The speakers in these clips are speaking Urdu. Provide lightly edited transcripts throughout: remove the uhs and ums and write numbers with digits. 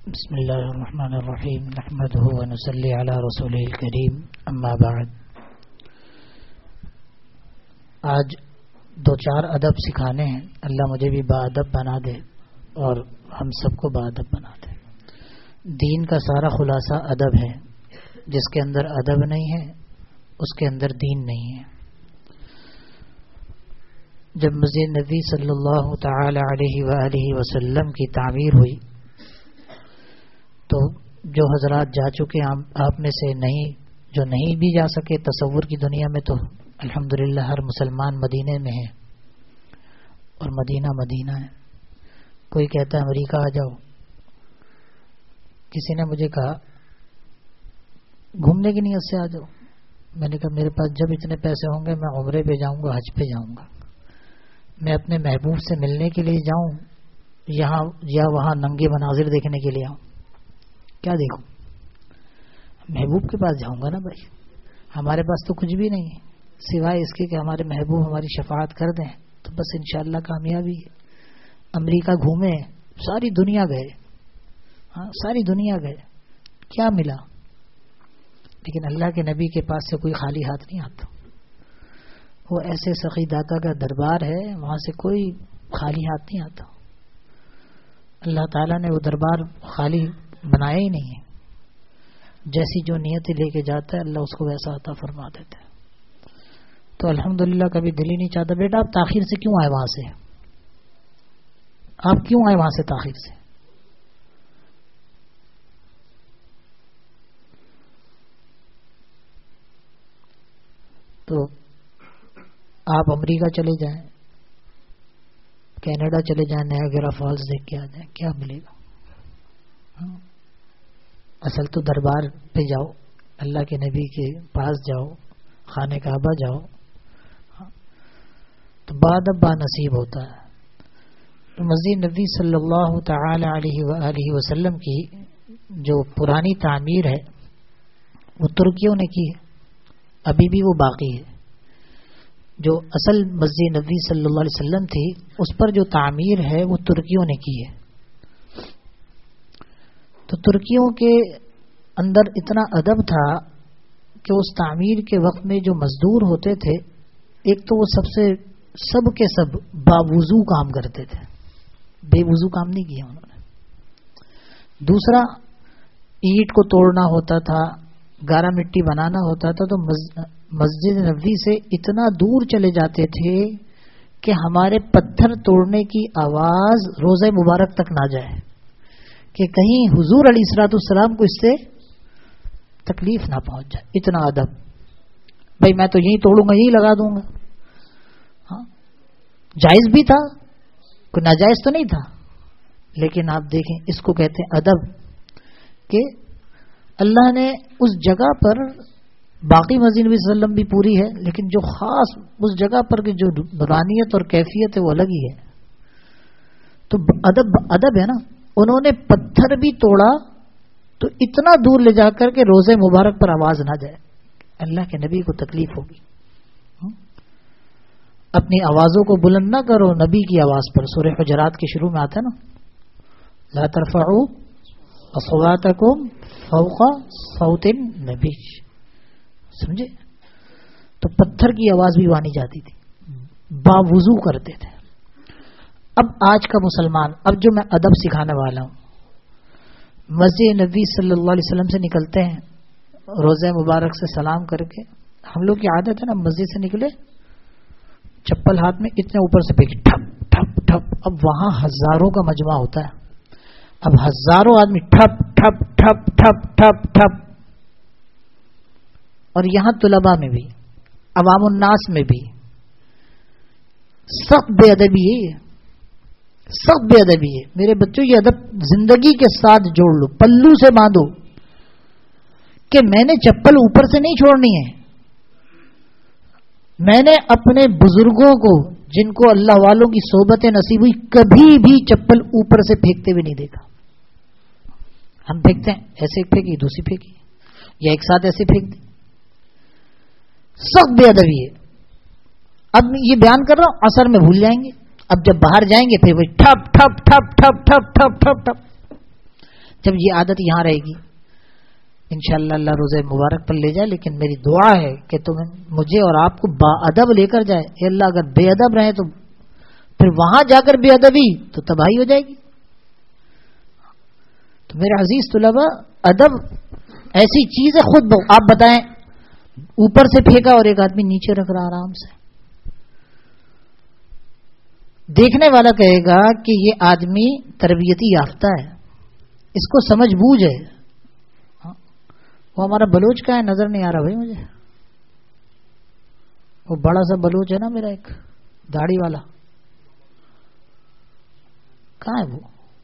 بسم اللہ الرحمن الرحیم نحمده ونصلی علی رسوله الکریم اما بعد. آج دو چار ادب سکھانے ہیں. اللہ مجھے بھی باادب بنا دے اور ہم سب کو باادب بنا دے. دین کا سارا خلاصہ ادب ہے. جس کے اندر ادب نہیں ہے اس کے اندر دین نہیں ہے. جب مسجد نبی صلی اللہ تعالی علیہ وآلہ وسلم کی تعمیر ہوئی تو جو حضرات جا چکے آپ میں سے جو نہیں بھی جا سکے تصور کی دنیا میں، تو الحمدللہ ہر مسلمان مدینے میں ہے اور مدینہ مدینہ ہے. کوئی کہتا ہے امریکہ آ جاؤ. کسی نے مجھے کہا گھومنے کی نیت سے آ جاؤ. میں نے کہا میرے پاس جب اتنے پیسے ہوں گے میں عمرے پہ جاؤں گا، حج پہ جاؤں گا. میں اپنے محبوب سے ملنے کے لیے جاؤں یہاں یا وہاں ننگے مناظر دیکھنے کے لیے آؤں؟ کیا دیکھوں؟ محبوب کے پاس جاؤں گا نا بھائی. ہمارے پاس تو کچھ بھی نہیں ہے سوائے اس کے کہ ہمارے محبوب ہماری شفاعت کر دیں تو بس انشاءاللہ کامیابی ہے. امریکہ گھومے، ساری دنیا گئے، ہاں ساری دنیا گئے، کیا ملا؟ لیکن اللہ کے نبی کے پاس سے کوئی خالی ہاتھ نہیں آتا. وہ ایسے سخی داتا کا دربار ہے، وہاں سے کوئی خالی ہاتھ نہیں آتا. اللہ تعالیٰ نے وہ دربار خالی بنایا ہی نہیں ہے. جیسی جو نیتیں لے کے جاتا ہے اللہ اس کو ویسا عطا فرما دیتا ہے. تو الحمدللہ کبھی دل ہی نہیں چاہتا بیٹا آپ تاخیر سے کیوں آئے، وہاں سے آپ کیوں آئے وہاں سے تاخیر سے؟ تو آپ امریکہ چلے جائیں، کینیڈا چلے جائیں، نایاگرا فالز دیکھ کے آ جائیں، کیا ملے گا؟ اصل تو دربار پہ جاؤ، اللہ کے نبی کے پاس جاؤ، خانہ کعبہ جاؤ تو بعد اب با نصیب ہوتا ہے. تو مسجد نبی صلی اللہ تعالی علیہ وآلہ وسلم کی جو پرانی تعمیر ہے وہ ترکیوں نے کی ہے، ابھی بھی وہ باقی ہے. جو اصل مسجد نبی صلی اللہ علیہ وسلم تھی اس پر جو تعمیر ہے وہ ترکیوں نے کی ہے. تو ترکیوں کے اندر اتنا ادب تھا کہ اس تعمیر کے وقت میں جو مزدور ہوتے تھے، ایک تو وہ سب کے سب باوضو کام کرتے تھے، بے وضو کام نہیں کیا انہوں نے. دوسرا اینٹ کو توڑنا ہوتا تھا، گارا مٹی بنانا ہوتا تھا، تو مسجد نبوی سے اتنا دور چلے جاتے تھے کہ ہمارے پتھر توڑنے کی آواز روزہ مبارک تک نہ جائے، کہ کہیں حضور علیہ الصلوۃ والسلام کو اس سے تکلیف نہ پہنچ جائے. اتنا ادب. بھائی میں تو یہی توڑوں گا، یہی لگا دوں گا. ہاں جائز بھی تھا، کوئی ناجائز تو نہیں تھا، لیکن آپ دیکھیں اس کو کہتے ہیں ادب. کہ اللہ نے اس جگہ پر باقی مسجد نبی صلی اللہ علیہ وسلم بھی پوری ہے، لیکن جو خاص اس جگہ پر کی جو نورانیت اور کیفیت ہے وہ الگ ہی ہے. تو ادب ہے نا. انہوں نے پتھر بھی توڑا تو اتنا دور لے جا کر کے روزے مبارک پر آواز نہ جائے، اللہ کے نبی کو تکلیف ہوگی. اپنی آوازوں کو بلند نہ کرو نبی کی آواز پر. سورہ حجرات کے شروع میں آتا ہے نا، لا ترفعوا اصواتکم فوق صوت النبی. سمجھے؟ تو پتھر کی آواز بھی وانی جاتی تھی، باوضو کرتے تھے. اب آج کا مسلمان، اب جو میں ادب سکھانے والا ہوں، مسجد نبی صلی اللہ علیہ وسلم سے نکلتے ہیں روزہ مبارک سے سلام کر کے. ہم لوگ کی عادت ہے نا مسجد سے نکلے چپل ہاتھ میں اتنے اوپر سے پھینکی ٹھپ ٹھپ ٹھپ. اب وہاں ہزاروں کا مجمع ہوتا ہے، اب ہزاروں آدمی ٹھپ ٹھپ ٹھپ ٹھپ ٹھپ ٹھپ. اور یہاں طلباء میں بھی، عوام الناس میں بھی سخت بے ادبی ہے، سخت بے ادبی ہے. میرے بچوں یہ ادب زندگی کے ساتھ جوڑ لو، پلو سے باندھو کہ میں نے چپل اوپر سے نہیں چھوڑنی ہے. میں نے اپنے بزرگوں کو جن کو اللہ والوں کی صحبت نصیب ہوئی کبھی بھی چپل اوپر سے پھینکتے ہوئے نہیں دیکھا. ہم پھینکتے ہیں ایسے پھینکی دوسری پھینکی یا ایک ساتھ ایسے پھینک دی. سخت بے ادبی ہے. اب یہ بیان کر رہا ہوں، عصر میں بھول جائیں گے. اب جب باہر جائیں گے پھر وہی ٹھپ ٹھپ ٹھپ ٹھپ ٹھپ ٹھپ ٹھپ ٹھپ. جب یہ عادت یہاں رہے گی انشاءاللہ اللہ روزے مبارک پر لے جائے، لیکن میری دعا ہے کہ تم مجھے اور آپ کو با ادب لے کر جائے. اے اللہ اگر بے ادب رہے تو پھر وہاں جا کر بے ادبی تو تباہی ہو جائے گی. تو میرے عزیز طلباء، ادب ایسی چیز ہے، خود آپ بتائیں اوپر سے پھینکا اور ایک آدمی نیچے رکھ رہا آرام سے، دیکھنے والا کہے گا کہ یہ آدمی تربیتی یافتہ ہے، اس کو سمجھ بوجھ ہے. وہ ہمارا بلوچ کا ہے، نظر نہیں آ رہا بھائی مجھے، وہ بڑا سا بلوچ ہے نا میرا، ایک داڑھی والا، کہاں ہے وہ؟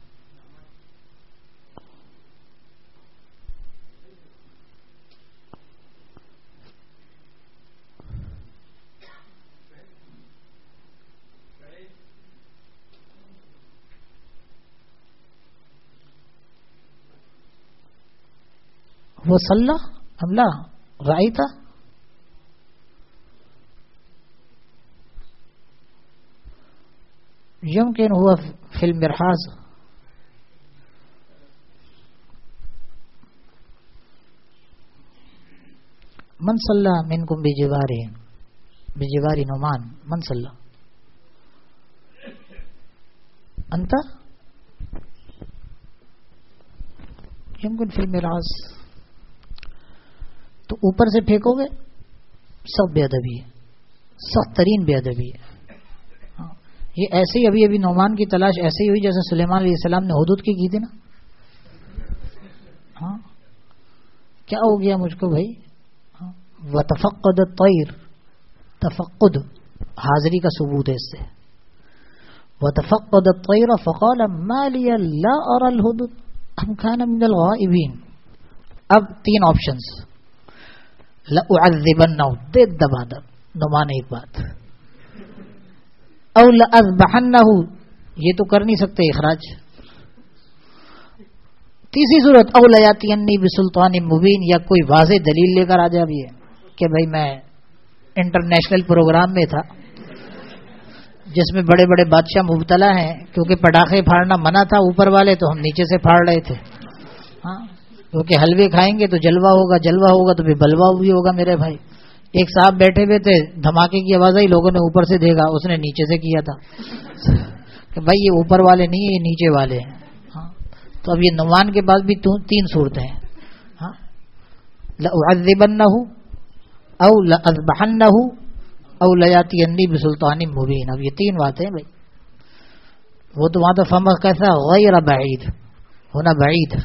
وہ صلی اللہ رائی تھا. يمكن هو في المرحاض. من صلى منكم بجوار نعمان، من صلى؟ انت يمكن في المرحاض. تو اوپر سے پھینکو گے سب بے ادبی ہے، سخت ترین بے ادبی ہے. یہ ایسے ہی ابھی نعمان کی تلاش ایسے ہی ہوئی جیسے سلیمان علیہ السلام نے حدود کی تھی نا. ہاں کیا ہو گیا مجھ کو بھائی؟ وتفقد الطیر، تفقد حاضری کا ثبوت ہے اس سے. وتفقد الطیر فقال ما لي لا ارى الحدود ام كان من الغائبین. اب تین آپشنز، لأعذبنه، دے دبا دب نعمان ایک بات، او لأذبحنه، یہ تو کر نہیں سکتے اخراج. تیسری صورت او لیاتینی بسلطان مبین، یا کوئی واضح دلیل لے کر آ جائے. یہ کہ بھائی میں انٹرنیشنل پروگرام میں تھا جس میں بڑے بڑے بادشاہ مبتلا ہیں، کیونکہ پٹاخے پھاڑنا منع تھا اوپر والے، تو ہم نیچے سے پھاڑ رہے تھے. ہاں کیونکہ حلوے کھائیں گے تو جلوہ ہوگا، جلوہ ہوگا تو پھر بلوا بھی ہوگا میرے بھائی. ایک صاحب بیٹھے ہوئے تھے، دھماکے کی آواز آئی، لوگوں نے اوپر سے دیکھا، اس نے نیچے سے کیا تھا کہ بھائی یہ اوپر والے نہیں، یہ نیچے والے ہیں. ہاں تو اب یہ نعمان کے پاس بھی تین صورتیں ہیں. ہاں لأعذبنہ او لأذبحنہ او لیاتینی بسلطان مبین. اب یہ تین باتیں بھائی. وہ تو وہاں تو فما کیسا غیر بعید ہونا بعید.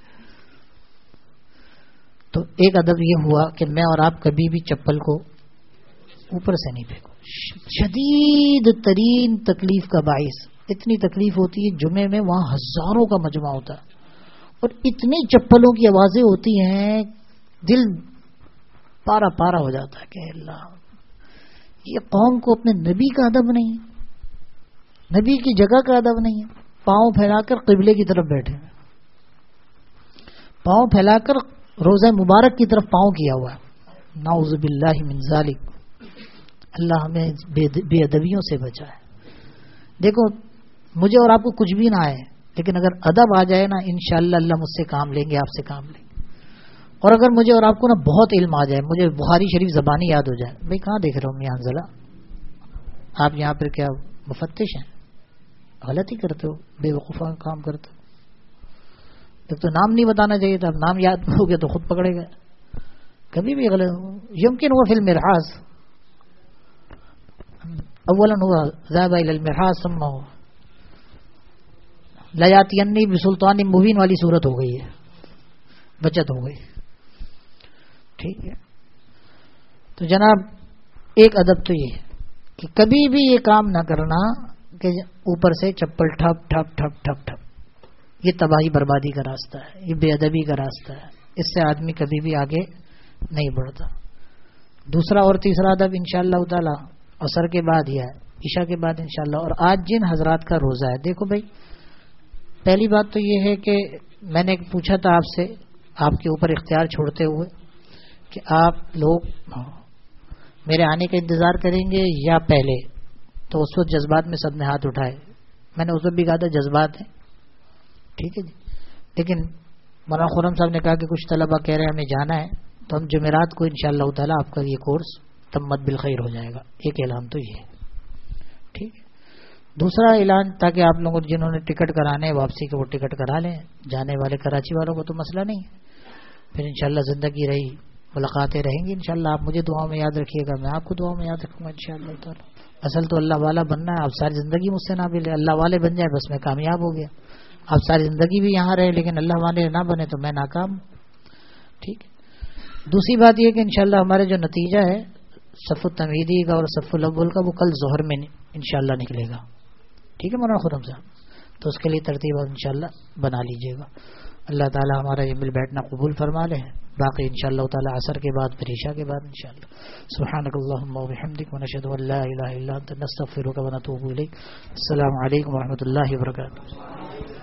تو ایک ادب یہ ہوا کہ میں اور آپ کبھی بھی چپل کو اوپر سے نہیں پھینکو. شدید ترین تکلیف کا باعث، اتنی تکلیف ہوتی ہے جمعے میں، وہاں ہزاروں کا مجمع ہوتا ہے اور اتنی چپلوں کی آوازیں ہوتی ہیں، دل پارا پارا ہو جاتا ہے کہ اللہ، یہ قوم کو اپنے نبی کا ادب نہیں، نبی کی جگہ کا ادب نہیں ہے. پاؤں پھیلا کر قبلے کی طرف بیٹھے، پاؤں پھیلا کر روزہ مبارک کی طرف پاؤں کیا ہوا ہے. نعوذ باللہ من ذالک. اللہ ہمیں بے ادبیوں سے بچائے. دیکھو مجھے اور آپ کو کچھ بھی نہ آئے، لیکن اگر ادب آ جائے نا انشاءاللہ اللہ مجھ سے کام لیں گے، آپ سے کام لیں گے. اور اگر مجھے اور آپ کو نا بہت علم آ جائے، مجھے بخاری شریف زبانی یاد ہو جائے، بھائی کہاں دیکھ رہا ہوں میں حنظلہ، آپ یہاں پر کیا مفتش ہیں؟ غلطی کرتے ہو، بے وقوفہ کام کرتے ہو. تو نام نہیں بتانا چاہیے تھا، اب نام یاد ہو گیا تو خود پکڑے گئے. کبھی بھی غلط. یمکن ہوا فی المرحاض، اولا ہوا ذهب الى المرحاض ثم ہوا لیاتینی بسلطان مبین والی صورت ہو گئی ہے، بچت ہو گئی. ٹھیک ہے. تو جناب ایک ادب تو یہ کہ کبھی بھی یہ کام نہ کرنا کہ اوپر سے چپل ٹھپ ٹھپ ٹھپ ٹھپ ٹھپ. یہ تباہی بربادی کا راستہ ہے، یہ بے ادبی کا راستہ ہے. اس سے آدمی کبھی بھی آگے نہیں بڑھتا. دوسرا اور تیسرا ادب انشاءاللہ تعالی عصر کے بعد یا عشاء کے بعد انشاءاللہ. اور آج جن حضرات کا روزہ ہے، دیکھو بھائی، پہلی بات تو یہ ہے کہ میں نے پوچھا تھا آپ سے، آپ کے اوپر اختیار چھوڑتے ہوئے، کہ آپ لوگ میرے آنے کا انتظار کریں گے یا پہلے. تو اس وقت جذبات میں سب نے ہاتھ اٹھائے. میں نے اس وقت بھی کہا تھا جذبات ہیں، ٹھیک ہے جی، لیکن مولانا خرم صاحب نے کہا کہ کچھ طلبہ کہہ رہے ہیں ہمیں جانا ہے، تو ہم جمعرات کو انشاءاللہ تعالی آپ کا یہ کورس تمت بالخیر ہو جائے گا. ایک اعلان تو یہ ہے. ٹھیک ہے. دوسرا اعلان تاکہ آپ لوگوں جنہوں نے ٹکٹ کرانے واپسی کے وہ ٹکٹ کرا لیں. جانے والے کراچی والوں کو تو مسئلہ نہیں ہے. پھر انشاءاللہ زندگی رہی ملاقاتیں رہیں گی انشاءاللہ. آپ مجھے دعاؤں میں یاد رکھیے گا، میں آپ کو دعاؤں میں یاد رکھوں گا انشاءاللہ تعالی. اصل تو اللہ والا بننا ہے. آپ ساری زندگی مجھ سے نہ ملے، اللہ والے بن جائے بس میں کامیاب ہو گیا. آپ ساری زندگی بھی یہاں رہے لیکن اللہ والے نہ بنے تو میں ناکام. ٹھیک ہے. دوسری بات یہ کہ انشاءاللہ ہمارے جو نتیجہ ہے صف التمہیدی کا اور صف الاول کا وہ کل ظہر میں انشاءاللہ نکلے گا. ٹھیک ہے مولانا خرم صاحب، تو اس کے لیے ترتیب آپ انشاءاللہ بنا لیجئے گا. اللہ تعالی ہمارا یہ مل بیٹھنا قبول فرما لے. باقی انشاءاللہ تعالی عصر کے بعد پھر عشاء کے بعد انشاءاللہ. سبحانک اللہم و بحمدک ونشہد ان لا الہ الا انت نستغفرک ونتوب الیک. السلام علیکم ورحمۃ اللہ وبرکاتہ.